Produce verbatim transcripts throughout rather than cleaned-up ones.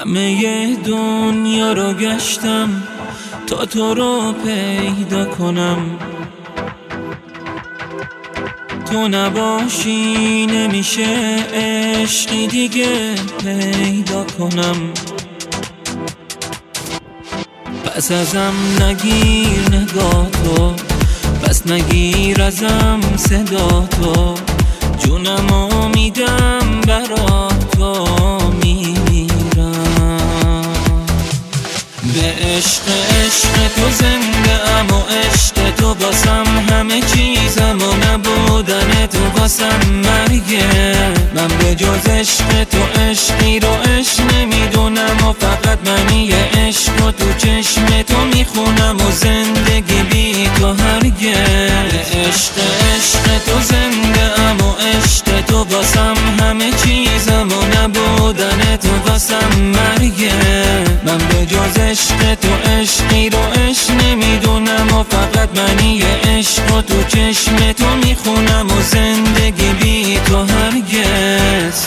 همه دنیا رو گشتم تا تو رو پیدا کنم، تو نباشی نمیشه عشقی دیگه پیدا کنم. پس ازم نگیر نگاه تو، پس نگیر ازم صدا تو، جونمو میدم برا تو میمیرم. به عشق عشق تو زنده ام و عشق تو باسم همه چیزم و نبودن تو باسم مرگه. من به جز عشق تو عشقی رو عشق نمیدونم و فقط منی عشق و تو چشم تو میخونم و زندگی بی تو هرگه. به عشق عشق تو زنده ام و عشق تو باسم همه چیزم و نبودن تو باسم مرگه. من به جز عشق تو عشقی رو عشق نمیدونم و فقط منی عشق و تو چشم تو میخونم و زندگی بی تو هرگز.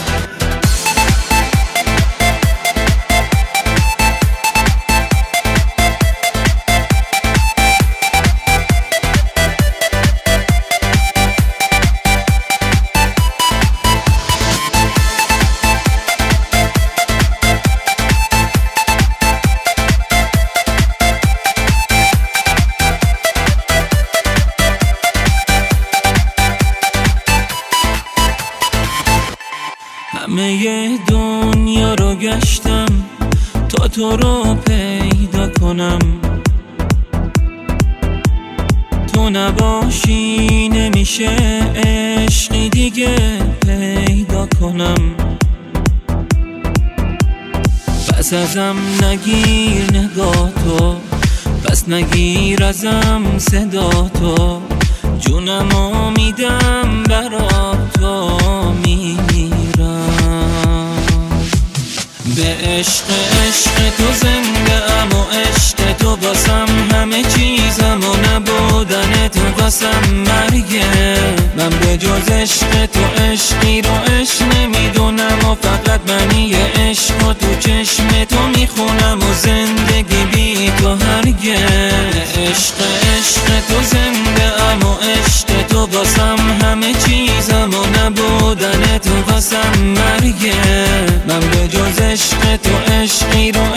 همه دنیا رو گشتم تا تو رو پیدا کنم، تو نباشی نمیشه عشقی دیگه پیدا کنم. پس ازم نگیر نگاه تو، پس نگیر ازم صدا تو، جونمو میدم برا تو میمیرم. به عشق عشق تو زنده ام و عشق تو باسم همه چیزم و نبودن تو باسم مرگه. من به جز عشق تو عشقی رو عشق نمیدونم و فقط منی عشق و تو چشم تو میخونم و زندگی بی تو هرگه. به عشق عشق تو زنده ام و عشق تو باسم همه چیزم و نبودن تو باسم مرگه. من به جز عشق تو عشقی رو